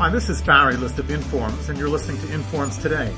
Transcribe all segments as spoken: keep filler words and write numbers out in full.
Hi, this is Barry List of Informs, and you're listening to Informs Today.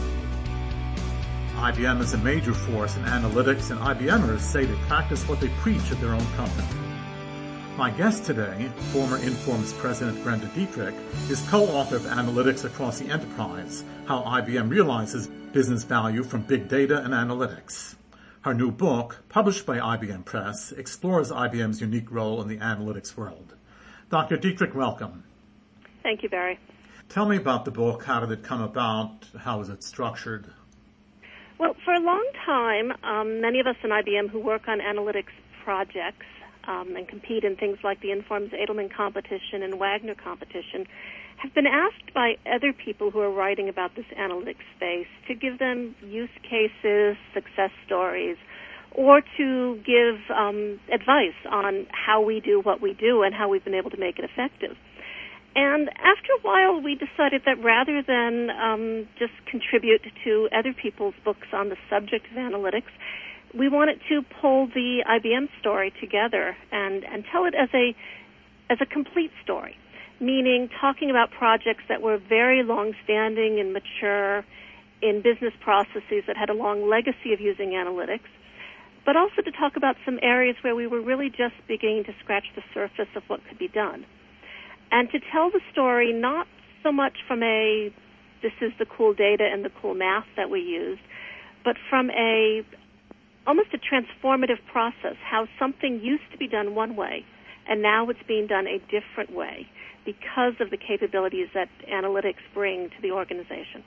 I B M is a major force in analytics, and IBMers say they practice what they preach at their own company. My guest today, former Informs President Brenda Dietrich, is co-author of Analytics Across the Enterprise, How I B M Realizes Business Value from Big Data and Analytics. Her new book, published by I B M Press, explores I B M's unique role in the analytics world. Doctor Dietrich, welcome. Thank you, Barry. Tell me about the book. How did it come about? How is it structured? Well, for a long time, um, many of us in I B M who work on analytics projects um, and compete in things like the Informs Edelman competition and Wagner competition have been asked by other people who are writing about this analytics space to give them use cases, success stories, or to give um, advice on how we do what we do and how we've been able to make it effective. And after a while, we decided that rather than um, just contribute to other people's books on the subject of analytics, we wanted to pull the I B M story together and, and tell it as a as a complete story, meaning talking about projects that were very long-standing and mature in business processes that had a long legacy of using analytics, but also to talk about some areas where we were really just beginning to scratch the surface of what could be done. And to tell the story not so much from a, this is the cool data and the cool math that we used, but from a, almost a transformative process, how something used to be done one way, and now it's being done a different way because of the capabilities that analytics bring to the organization.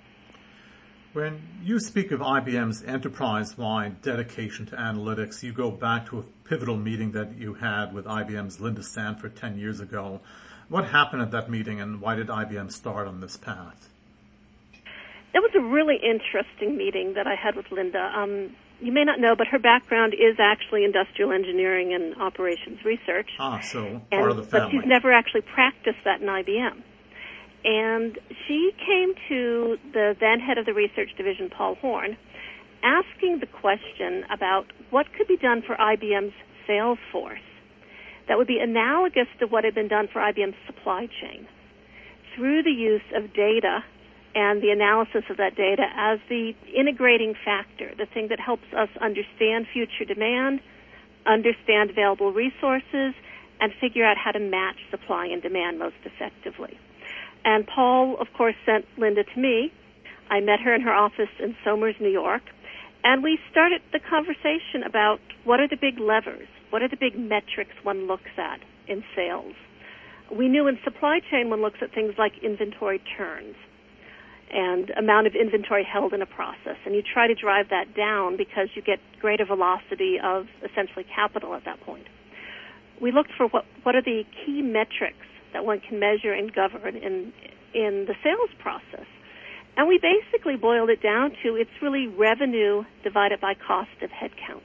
When you speak of I B M's enterprise-wide dedication to analytics, you go back to a pivotal meeting that you had with I B M's Linda Sanford ten years ago. What happened at that meeting, and why did I B M start on this path? That was a really interesting meeting that I had with Linda. Um, you may not know, but her background is actually industrial engineering and operations research. Ah, so part and, of the family. But she's never actually practiced that in I B M. And she came to the then head of the research division, Paul Horn, asking the question about what could be done for I B M's sales force that would be analogous to what had been done for I B M's supply chain through the use of data and the analysis of that data as the integrating factor, the thing that helps us understand future demand, understand available resources, and figure out how to match supply and demand most effectively. And Paul, of course, sent Linda to me. I met her in her office in Somers, New York, and we started the conversation about what are the big levers, what are the big metrics one looks at in sales. We knew in supply chain one looks at things like inventory turns and amount of inventory held in a process, and you try to drive that down because you get greater velocity of essentially capital at that point. We looked for what, what are the key metrics that one can measure and govern in in the sales process. And we basically boiled it down to it's really revenue divided by cost of headcount.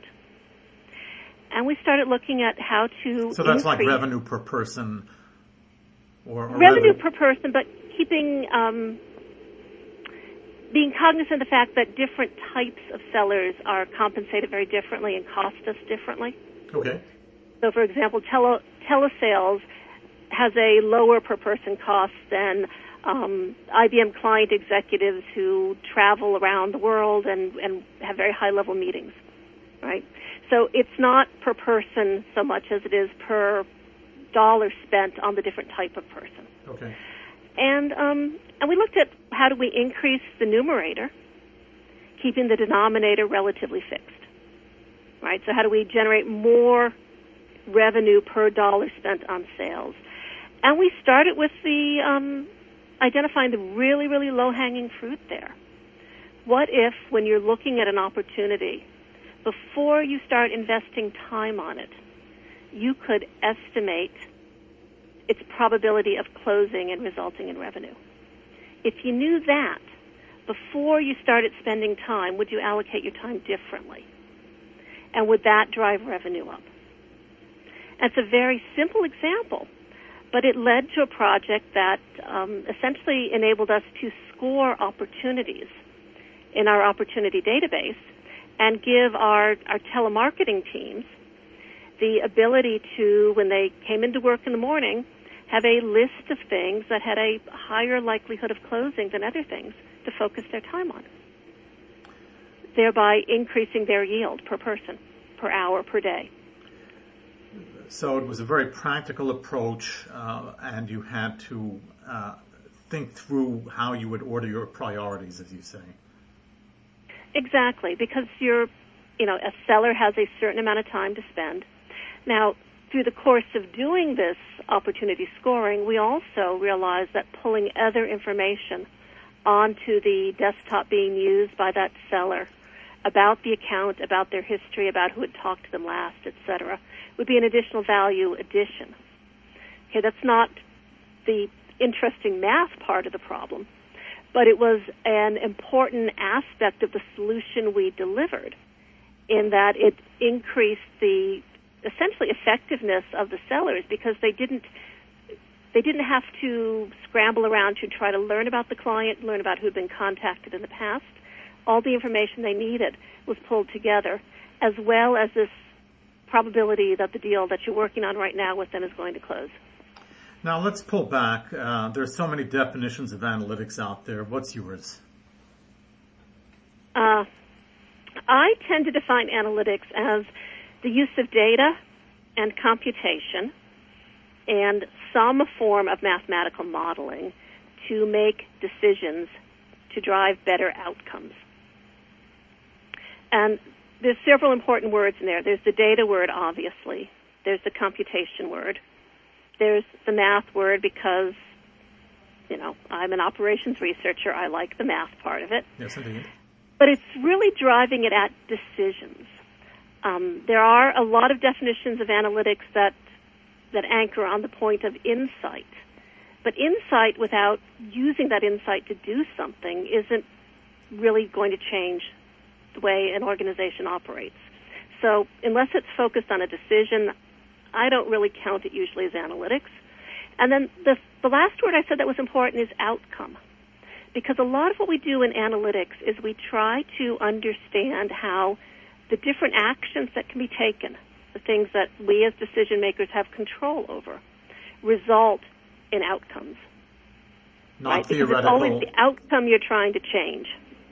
And we started looking at how to So that's increase like revenue per person? Or, or revenue, revenue per person, but keeping, um, being cognizant of the fact that different types of sellers are compensated very differently and cost us differently. Okay. So, for example, tele, telesales has a lower per person cost than um, I B M client executives who travel around the world and, and have very high level meetings, right? So it's not per person so much as it is per dollar spent on the different type of person. Okay. And um, and we looked at how do we increase the numerator, keeping the denominator relatively fixed, right? So how do we generate more revenue per dollar spent on sales? And we started with the um, identifying the really, really low-hanging fruit there. What if, when you're looking at an opportunity, before you start investing time on it, you could estimate its probability of closing and resulting in revenue? If you knew that, before you started spending time, would you allocate your time differently? And would that drive revenue up? That's a very simple example, but it led to a project that um, essentially enabled us to score opportunities in our opportunity database and give our, our telemarketing teams the ability to, when they came into work in the morning, have a list of things that had a higher likelihood of closing than other things to focus their time on, thereby increasing their yield per person, per hour, per day. So it was a very practical approach, uh, and you had to uh, think through how you would order your priorities, as you say. Exactly, because you're, you know, a seller has a certain amount of time to spend. Now, through the course of doing this opportunity scoring, we also realized that pulling other information onto the desktop being used by that seller about the account, about their history, about who had talked to them last, et cetera, would be an additional value addition. Okay, that's not the interesting math part of the problem, but it was an important aspect of the solution we delivered in that it increased the essentially effectiveness of the sellers because they didn't they didn't have to scramble around to try to learn about the client, learn about who had been contacted in the past. All the information they needed was pulled together, as well as this probability that the deal that you're working on right now with them is going to close. Now let's pull back. Uh, there's so many definitions of analytics out there. What's yours? Uh, I tend to define analytics as the use of data and computation and some form of mathematical modeling to make decisions to drive better outcomes. And there's several important words in there. There's the data word, obviously. There's the computation word. There's the math word because, you know, I'm an operations researcher. I like the math part of it. Yes, indeed. But it's really driving it at decisions. Um, there are a lot of definitions of analytics that that anchor on the point of insight. But insight without using that insight to do something isn't really going to change the way an organization operates. So unless it's focused on a decision, I don't really count it usually as analytics. And then the, the last word I said that was important is outcome. Because a lot of what we do in analytics is we try to understand how the different actions that can be taken, the things that we as decision makers have control over, result in outcomes. Not right? theoretical. Because it's always the outcome you're trying to change.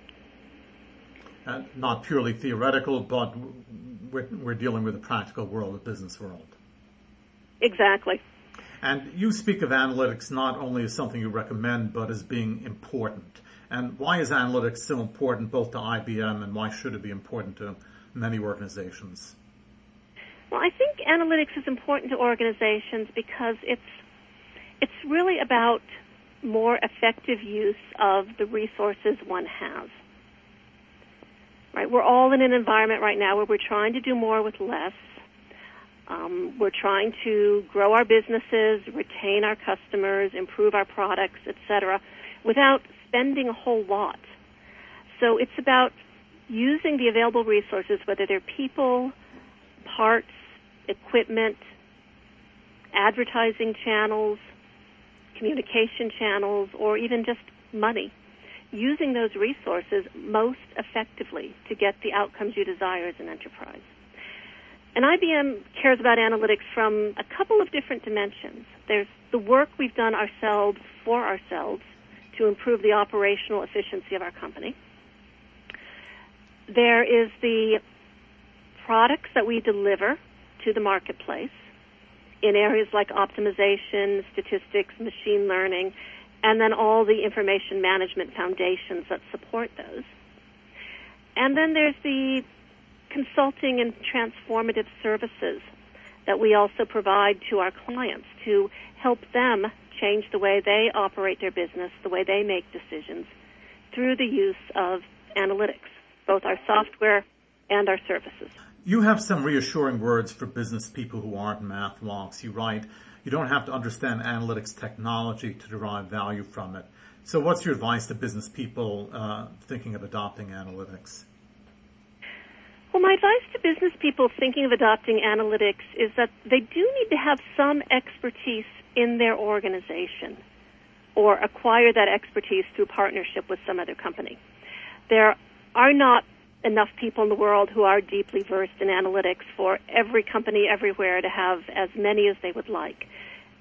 Uh, not purely theoretical, but we're, we're dealing with the practical world, the business world. Exactly. And you speak of analytics not only as something you recommend, but as being important. And why is analytics so important both to I B M, and why should it be important to many organizations? Well, I think analytics is important to organizations because it's it's really about more effective use of the resources one has. Right? We're all in an environment right now where we're trying to do more with less. Um, we're trying to grow our businesses, retain our customers, improve our products, et cetera, without spending a whole lot. So it's about using the available resources, whether they're people, parts, equipment, advertising channels, communication channels, or even just money, using those resources most effectively to get the outcomes you desire as an enterprise. And I B M cares about analytics from a couple of different dimensions. There's the work we've done ourselves for ourselves to improve the operational efficiency of our company. There is the products that we deliver to the marketplace in areas like optimization, statistics, machine learning, and then all the information management foundations that support those. And then there's the consulting and transformative services that we also provide to our clients to help them change the way they operate their business, the way they make decisions, through the use of analytics, both our software and our services. You have some reassuring words for business people who aren't math wonks. You write, you don't have to understand analytics technology to derive value from it. So what's your advice to business people uh, thinking of adopting analytics? Well, my advice to business people thinking of adopting analytics is that they do need to have some expertise in their organization or acquire that expertise through partnership with some other company. There are not enough people in the world who are deeply versed in analytics for every company everywhere to have as many as they would like.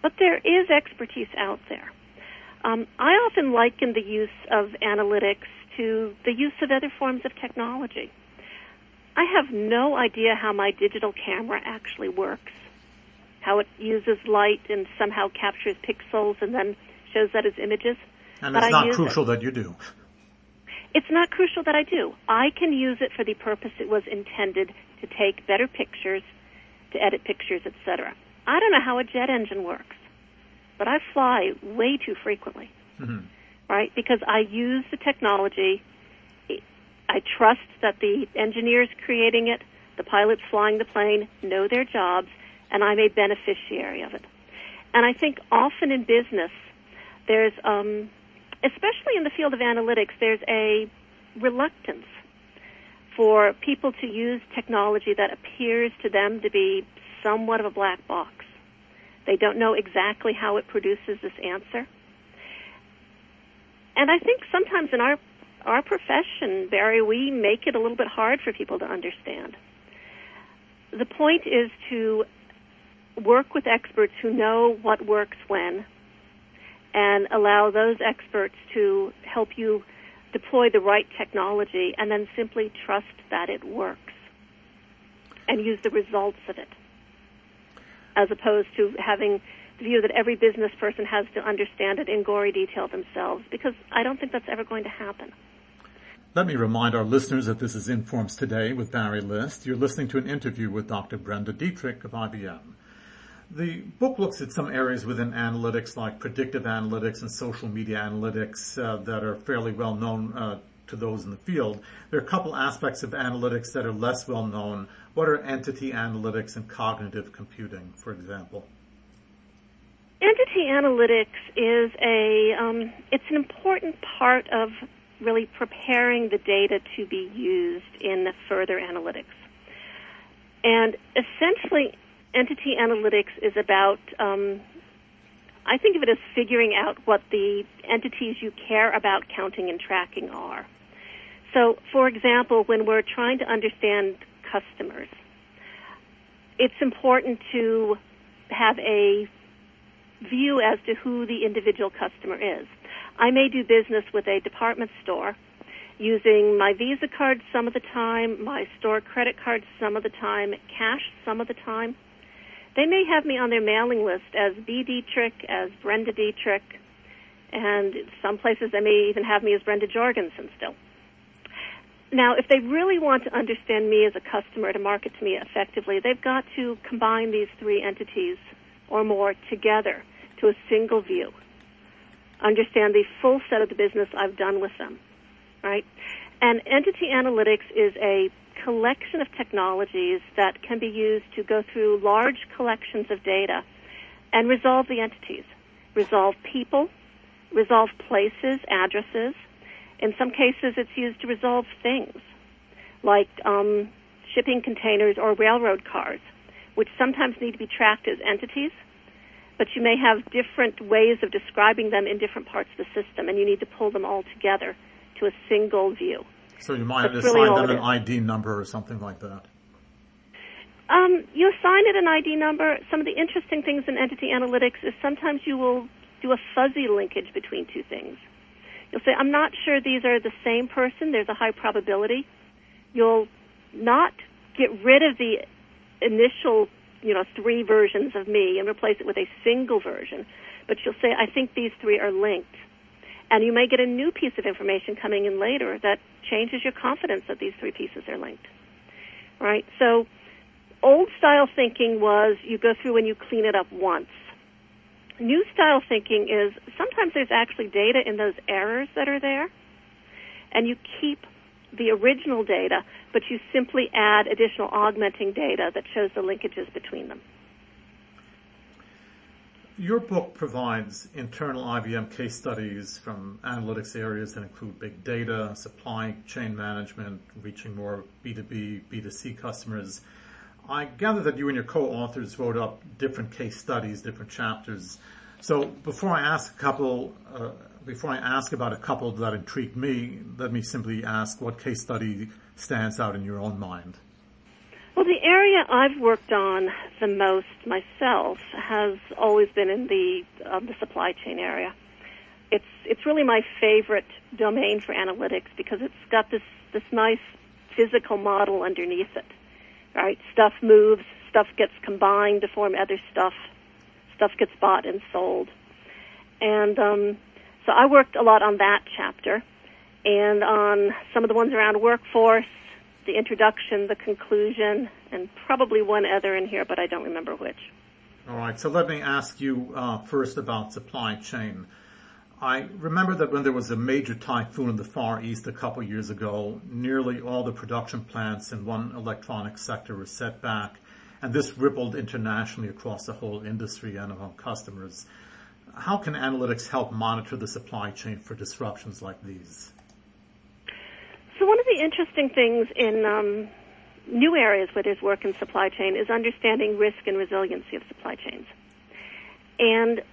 but there is expertise out there. Um, I often liken the use of analytics to the use of other forms of technology. I have no idea how my digital camera actually works, how it uses light and somehow captures pixels and then shows that as images. And but it's I not crucial it. that you do. It's not crucial that I do. I can use it for the purpose it was intended, to take better pictures, to edit pictures, et cetera. I don't know how a jet engine works, but I fly way too frequently, mm-hmm. right? Because I use the technology. I trust that the engineers creating it, the pilots flying the plane, know their jobs, and I'm a beneficiary of it. And I think often in business, there's, um, especially in the field of analytics, there's a reluctance for people to use technology that appears to them to be somewhat of a black box. They don't know exactly how it produces this answer. And I think sometimes in our our profession, Barry, we make it a little bit hard for people to understand. The point is to work with experts who know what works when, and allow those experts to help you deploy the right technology, and then simply trust that it works and use the results of it, as opposed to having the view that every business person has to understand it in gory detail themselves, because I don't think that's ever going to happen. Let me remind our listeners that this is Informs Today with Barry List. You're listening to an interview with Doctor Brenda Dietrich of I B M. The book looks at some areas within analytics like predictive analytics and social media analytics uh, that are fairly well known uh, to those in the field. There are a couple aspects of analytics that are less well known. What are entity analytics and cognitive computing, for example? Entity analytics is a, um, it's an important part of really preparing the data to be used in further analytics. And essentially, entity analytics is about, um, I think of it as figuring out what the entities you care about counting and tracking are. So, for example, when we're trying to understand customers, it's important to have a view as to who the individual customer is. I may do business with a department store using my Visa card some of the time, my store credit card some of the time, cash some of the time. They may have me on their mailing list as B. Dietrich, as Brenda Dietrich, and some places they may even have me as Brenda Jorgensen still. Now, if they really want to understand me as a customer to market to me effectively, they've got to combine these three entities or more together to a single view. Understand the full set of the business I've done with them, right? And entity analytics is a collection of technologies that can be used to go through large collections of data and resolve the entities, resolve people, resolve places, addresses. In some cases, it's used to resolve things like um, shipping containers or railroad cars, which sometimes need to be tracked as entities, but you may have different ways of describing them in different parts of the system, and you need to pull them all together to a single view. So you might That's assign really them an I D number or something like that. Um, you assign it an I D number. Some of the interesting things in entity analytics is sometimes you will do a fuzzy linkage between two things. You'll say, I'm not sure these are the same person. There's a high probability. You'll not get rid of the initial, you know, three versions of me and replace it with a single version, but you'll say, I think these three are linked. And you may get a new piece of information coming in later that changes your confidence that these three pieces are linked, right? So old style thinking was you go through and you clean it up once. New style thinking is sometimes there's actually data in those errors that are there, and you keep the original data, but you simply add additional augmenting data that shows the linkages between them. Your book provides internal I B M case studies from analytics areas that include big data, supply chain management, reaching more B two B, B two C customers. I gather that you and your co-authors wrote up different case studies, different chapters. So before I ask a couple, uh, before I ask about a couple that intrigued me, let me simply ask what case study stands out in your own mind. Well, the area I've worked on the most myself has always been in the uh, the supply chain area. It's it's really my favorite domain for analytics because it's got this, this nice physical model underneath it, right? Stuff moves, stuff gets combined to form other stuff, stuff gets bought and sold. And um, so I worked a lot on that chapter and on some of the ones around workforce, the introduction, the conclusion, and probably one other in here, but I don't remember which. All right, so let me ask you uh, first about supply chain. I remember that when there was a major typhoon in the Far East a couple years ago, nearly all the production plants in one electronic sector were set back, and this rippled internationally across the whole industry and among customers. How can analytics help monitor the supply chain for disruptions like these? So one of the interesting things in um, new areas where there's work in supply chain is understanding risk and resiliency of supply chains. And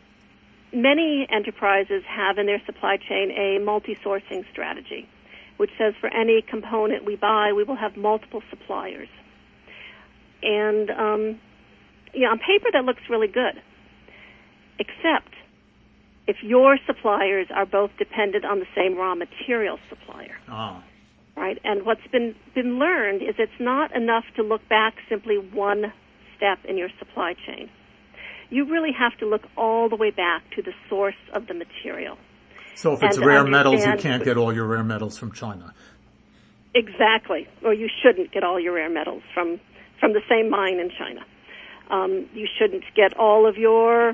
many enterprises have in their supply chain a multi-sourcing strategy, which says for any component we buy, we will have multiple suppliers. And, um, you know, on paper that looks really good, except if your suppliers are both dependent on the same raw material supplier. Ah. Right? And what's been, been learned is it's not enough to look back simply one step in your supply chain. You really have to look all the way back to the source of the material. So if it's rare metals, you can't get all your rare metals from China. Exactly. Or you shouldn't get all your rare metals from, from the same mine in China. Um, you shouldn't get all of your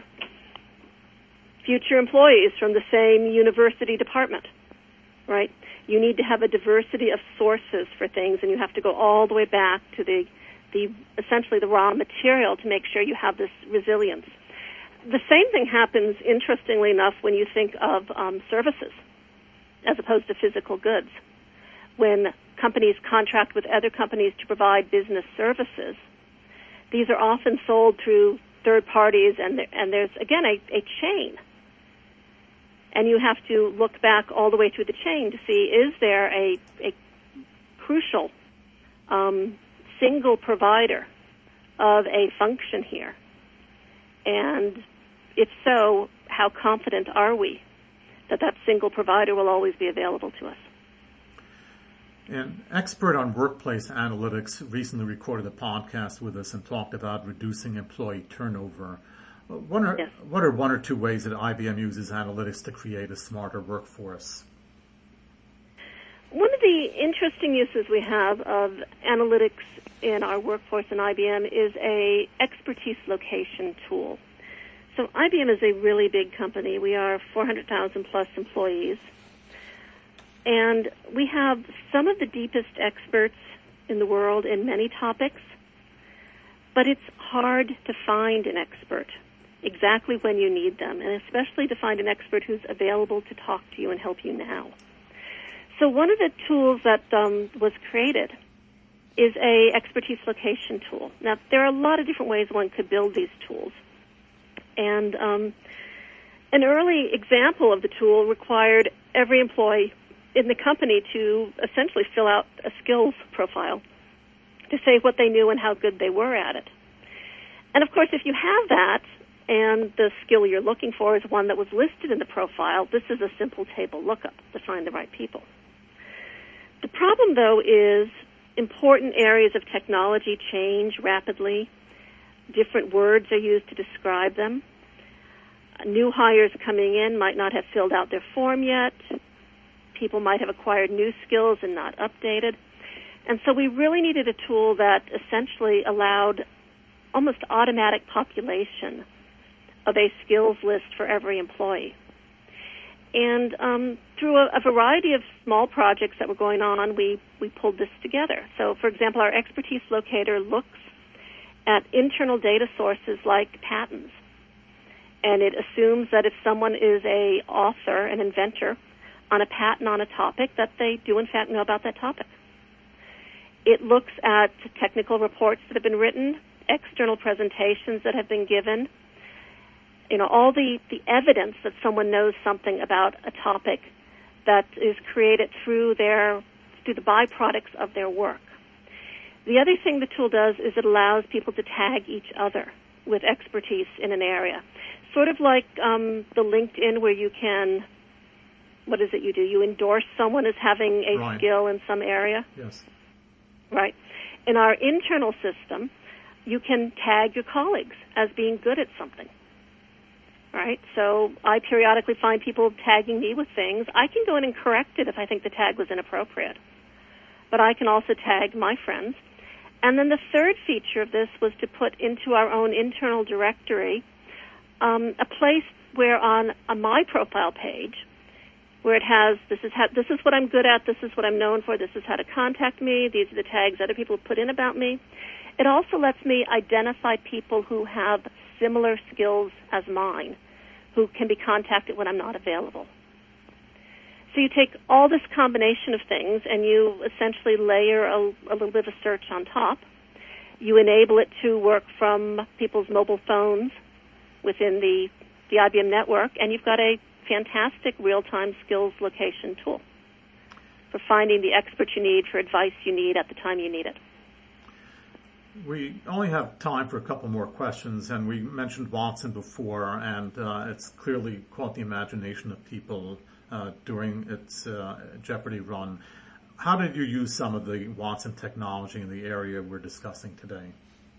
future employees from the same university department, right? You need to have a diversity of sources for things, and you have to go all the way back to the the essentially the raw material to make sure you have this resilience. The same thing happens, interestingly enough, when you think of um, services as opposed to physical goods. When companies contract with other companies to provide business services, these are often sold through third parties, and there, and there's, again, a, a chain. And you have to look back all the way through the chain to see, is there a, a crucial um single provider of a function here? And if so, how confident are we that that single provider will always be available to us? An expert on workplace analytics recently recorded a podcast with us and talked about reducing employee turnover. What are, yes. what are one or two ways that I B M uses analytics to create a smarter workforce? One of the interesting uses we have of analytics in our workforce in I B M is a expertise location tool. So I B M is a really big company. We are four hundred thousand plus employees. And we have some of the deepest experts in the world in many topics, but it's hard to find an expert exactly when you need them, and especially to find an expert who's available to talk to you and help you now. So one of the tools that um, was created is a expertise location tool. Now, there are a lot of different ways one could build these tools. And um, an early example of the tool required every employee in the company to essentially fill out a skills profile to say what they knew and how good they were at it. And, of course, if you have that and the skill you're looking for is one that was listed in the profile, this is a simple table lookup to find the right people. The problem, though, is important areas of technology change rapidly. Different words are used to describe them. New hires coming in might not have filled out their form yet. People might have acquired new skills and not updated. And so we really needed a tool that essentially allowed almost automatic population of a skills list for every employee. And um, through a, a variety of small projects that were going on, we, we pulled this together. So, for example, our expertise locator looks at internal data sources like patents. And it assumes that if someone is a author, an inventor, on a patent on a topic, that they do, in fact, know about that topic. It looks at technical reports that have been written, external presentations that have been given, you know, all the, the evidence that someone knows something about a topic that is created through their through the byproducts of their work. The other thing the tool does is it allows people to tag each other with expertise in an area. Sort of like um, the LinkedIn where you can, what is it you do? You endorse someone as having a right. skill in some area. Yes. Right. In our internal system, you can tag your colleagues as being good at something. Right? So I periodically find people tagging me with things. I can go in and correct it if I think the tag was inappropriate. But I can also tag my friends. And then the third feature of this was to put into our own internal directory um, a place where on, on my profile page, where it has, this is how, this is what I'm good at, this is what I'm known for, this is how to contact me, these are the tags other people put in about me. It also lets me identify people who have similar skills as mine, who can be contacted when I'm not available. So you take all this combination of things and you essentially layer a, a little bit of a search on top. You enable it to work from people's mobile phones within the, the I B M network, and you've got a fantastic real-time skills location tool for finding the experts you need, for advice you need at the time you need it. We only have time for a couple more questions, and we mentioned Watson before, and uh, it's clearly caught the imagination of people uh, during its uh, Jeopardy run. How did you use some of the Watson technology in the area we're discussing today?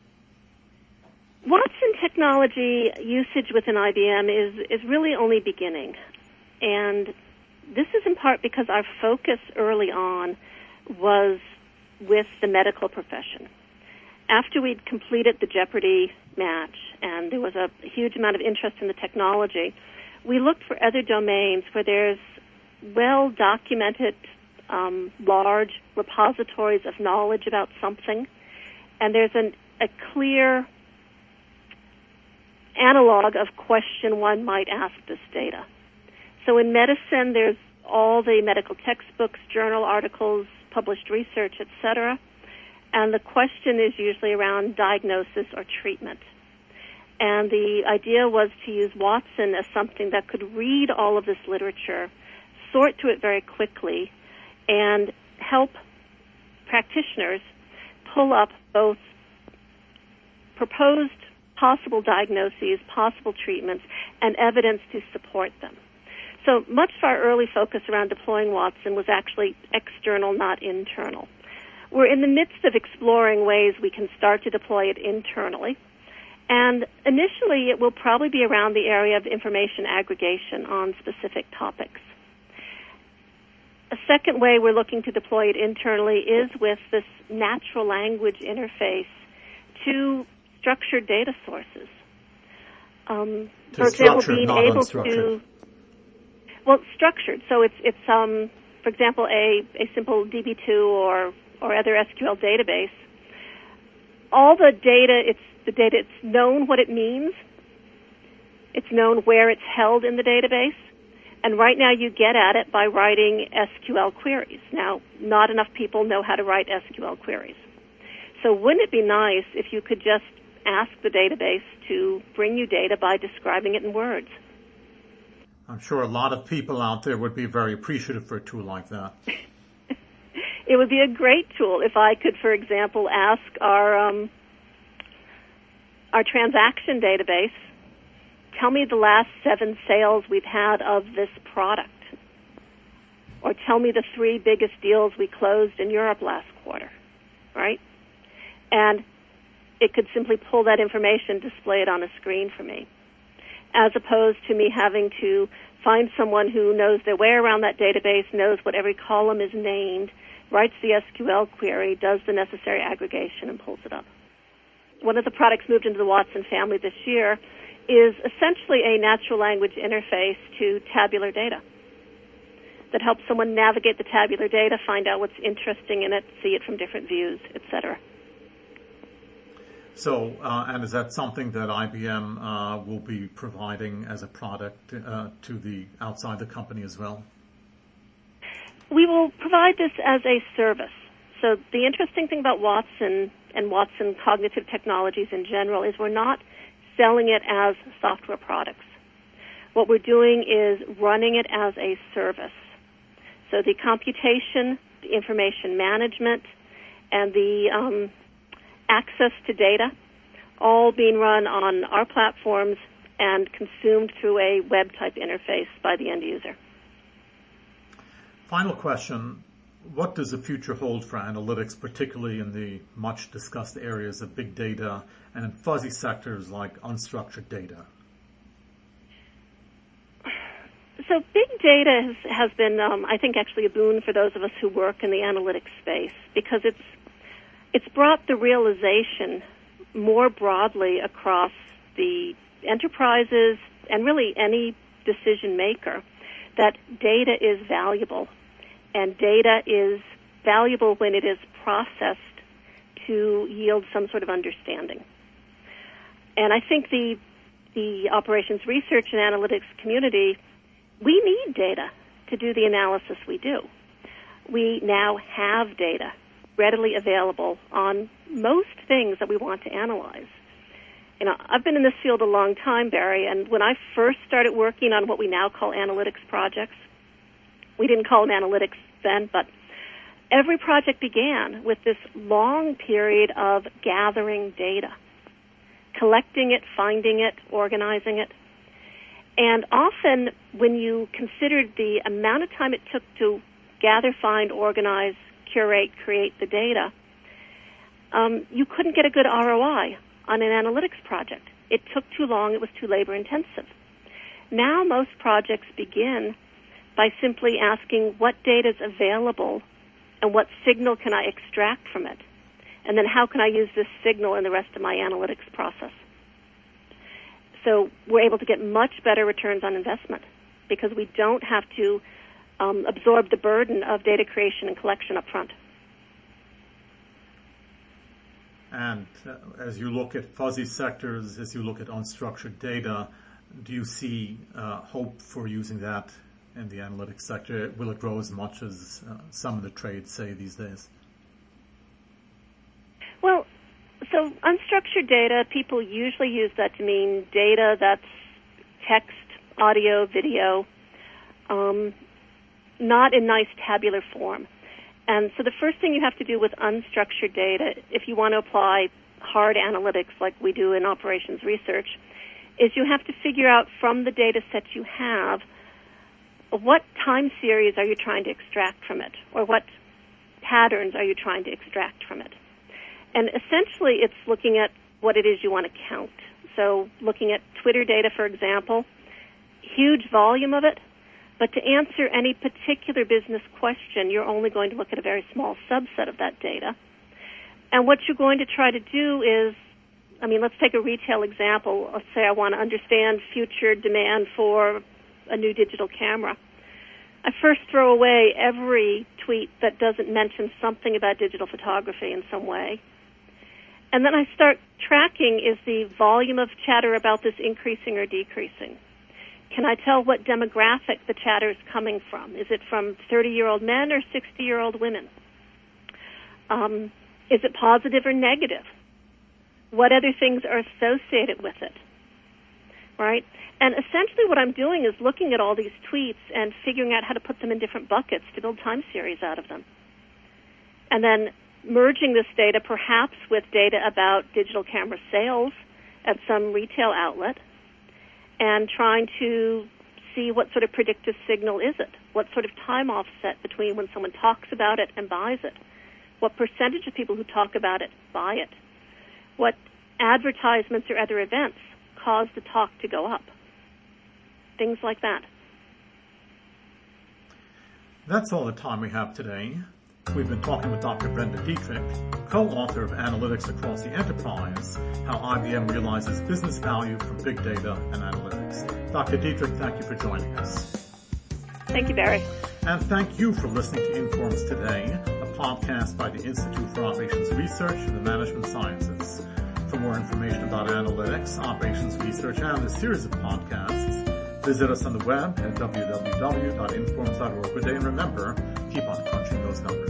Watson technology usage within I B M is, is really only beginning, and this is in part because our focus early on was with the medical profession. After we'd completed the Jeopardy match and there was a huge amount of interest in the technology, we looked for other domains where there's well-documented, um, large repositories of knowledge about something, and there's an, a clear analog of question one might ask this data. So in medicine, there's all the medical textbooks, journal articles, published research, et cetera. And the question is usually around diagnosis or treatment. And the idea was to use Watson as something that could read all of this literature, sort through it very quickly, and help practitioners pull up both proposed possible diagnoses, possible treatments, and evidence to support them. So much of our early focus around deploying Watson was actually external, not internal. We're in the midst of exploring ways we can start to deploy it internally. And initially, it will probably be around the area of information aggregation on specific topics. A second way we're looking to deploy it internally is with this natural language interface to structured data sources. Um, for example, being able to, well, structured. So it's, it's um, for example, a, a simple D B two or or other S Q L database. All the data, it's the data, it's known what it means. It's known where it's held in the database. And right now you get at it by writing S Q L queries. Now, not enough people know how to write S Q L queries. So wouldn't it be nice if you could just ask the database to bring you data by describing it in words? I'm sure a lot of people out there would be very appreciative for a tool like that. It would be a great tool if I could, for example, ask our um, our transaction database, tell me the last seven sales we've had of this product, or tell me the three biggest deals we closed in Europe last quarter, right? And it could simply pull that information, display it on a screen for me, as opposed to me having to find someone who knows their way around that database, knows what every column is named, writes the S Q L query, does the necessary aggregation, and pulls it up. One of the products moved into the Watson family this year is essentially a natural language interface to tabular data that helps someone navigate the tabular data, find out what's interesting in it, see it from different views, et cetera. So, uh, and is that something that I B M uh, will be providing as a product uh, to the outside the company as well? We will provide this as a service. So the interesting thing about Watson and Watson cognitive technologies in general is we're not selling it as software products. What we're doing is running it as a service. So the computation, the information management, and the um, access to data, all being run on our platforms and consumed through a web-type interface by the end user. Final question. What does the future hold for analytics, particularly in the much-discussed areas of big data and in fuzzy sectors like unstructured data? So big data has, has been, um, I think, actually a boon for those of us who work in the analytics space, because it's it's brought the realization more broadly across the enterprises and really any decision maker that data is valuable, and data is valuable when it is processed to yield some sort of understanding. And I think the the operations research and analytics community, we need data to do the analysis we do. We now have data readily available on most things that we want to analyze. You know, I've been in this field a long time, Barry, and when I first started working on what we now call analytics projects, we didn't call them analytics then, but every project began with this long period of gathering data, collecting it, finding it, organizing it. And often when you considered the amount of time it took to gather, find, organize, curate, create the data, um, you couldn't get a good R O I on an analytics project. It took too long. It was too labor intensive. Now most projects begin by simply asking what data is available and what signal can I extract from it, and then how can I use this signal in the rest of my analytics process. So we're able to get much better returns on investment because we don't have to um, absorb the burden of data creation and collection up front. And uh, as you look at fuzzy sectors, as you look at unstructured data, do you see uh, hope for using that in the analytics sector? Will it grow as much as uh, some of the trades say these days? Well, so unstructured data, people usually use that to mean data that's text, audio, video, um, not in nice tabular form. And so the first thing you have to do with unstructured data, if you want to apply hard analytics like we do in operations research, is you have to figure out from the data set you have what time series are you trying to extract from it, or what patterns are you trying to extract from it. And essentially it's looking at what it is you want to count. So looking at Twitter data, for example, huge volume of it, but to answer any particular business question, you're only going to look at a very small subset of that data. And what you're going to try to do is, I mean, let's take a retail example. Let's say I want to understand future demand for a new digital camera. I first throw away every tweet that doesn't mention something about digital photography in some way. And then I start tracking, is the volume of chatter about this increasing or decreasing? Can I tell what demographic the chatter is coming from? Is it from thirty-year-old men or sixty-year-old women? Um, is it positive or negative? What other things are associated with it? Right? And essentially what I'm doing is looking at all these tweets and figuring out how to put them in different buckets to build time series out of them. And then merging this data perhaps with data about digital camera sales at some retail outlet, and trying to see what sort of predictive signal is it? What sort of time offset between when someone talks about it and buys it? What percentage of people who talk about it buy it? What advertisements or other events cause the talk to go up? Things like that. That's all the time we have today. We've been talking with Doctor Brenda Dietrich, co-author of Analytics Across the Enterprise, How I B M Realizes Business Value from Big Data and Analytics. Doctor Dietrich, thank you for joining us. Thank you, Barry. And thank you for listening to Informs Today, a podcast by the Institute for Operations Research and the Management Sciences. For more information about analytics, operations research, and this series of podcasts, visit us on the web at w w w dot informs dot org. Good day, and remember, keep on crunching those numbers.